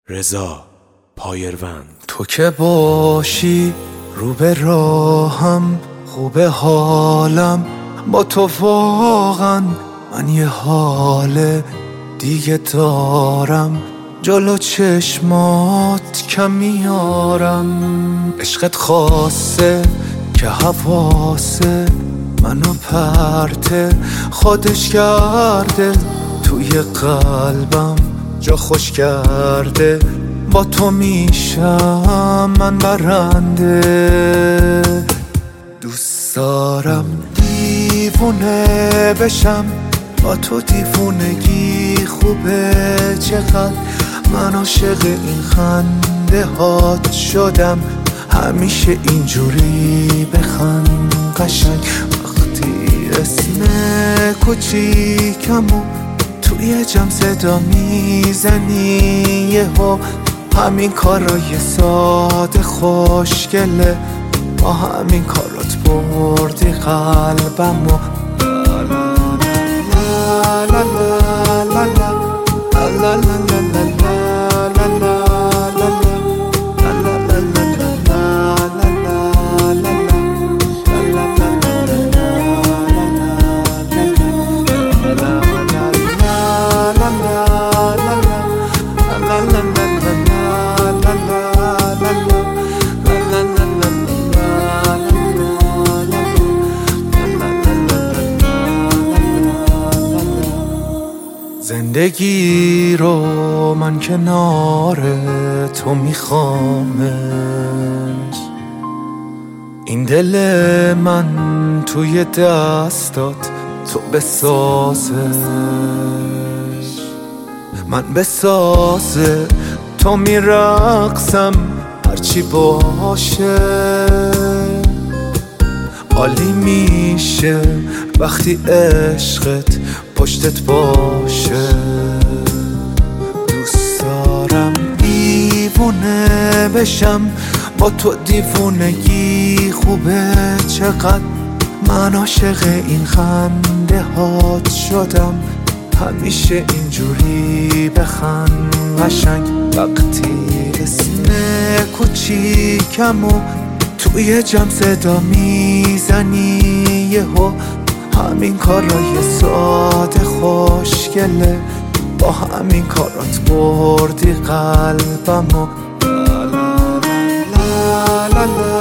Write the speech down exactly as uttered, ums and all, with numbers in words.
رضا پایروند. تو که باشی رو به راهم، خوبه حالم با تو واقعا. من یه حال دیگه دارم، جلو چشمات کم میارم. عشقت خاصه که حواسه منو پرته خودش کرده، توی قلبم جا خوش کرده. با تو میشم من برنده، دوست دارم دیوونه بشم با تو. دیوونگی خوبه چقدر، من عاشق این خنده هات شدم. همیشه اینجوری بخند قشنگ، وقتی اسم کوچیکمو توی جمع صدا میزنی یهو. همین کارای ساده خوشگله، با همین کارات بردی قلبمو. لا لا لا لا لا لا لا زندگی رو من کنار تو میخوامش، این دل من توی دستات تو بسازش. من بسازه تو میرقصم هرچی باشه، عالی میشه وقتی عشقت پشتت باشه. دوست دارم دیوونه بشم با تو، دیوونگی خوبه چقدر. من عاشق این خنده هات شدم، همیشه اینجوری بخند قشنگ. وقتی اسم کوچیکمو توی جمع صدا میزنی یهو. همین کارای ساده خوشگله، با همین کارات بردی قلبمو. لا لا لا لا لا